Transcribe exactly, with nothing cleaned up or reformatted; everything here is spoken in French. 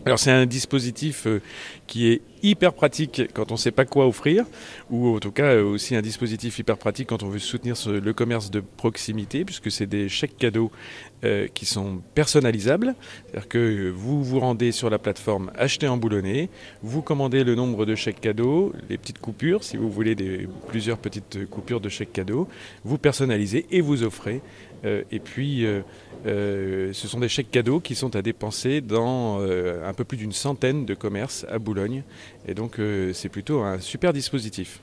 Alors c'est un dispositif euh, qui est hyper pratique quand on ne sait pas quoi offrir, ou en tout cas euh, aussi un dispositif hyper pratique quand on veut soutenir ce- le commerce de proximité, puisque c'est des chèques cadeaux euh, qui sont personnalisables. C'est-à-dire que vous vous rendez sur la plateforme Acheter en Boulonnais, vous commandez le nombre de chèques cadeaux, les petites coupures, si vous voulez des, plusieurs petites coupures de chèques cadeaux, vous personnalisez et vous offrez. Euh, et puis, euh, euh, ce sont des chèques cadeaux qui sont à dépenser dans euh, un peu plus d'une centaine de commerces à Boulogne. Et donc, euh, c'est plutôt un super dispositif.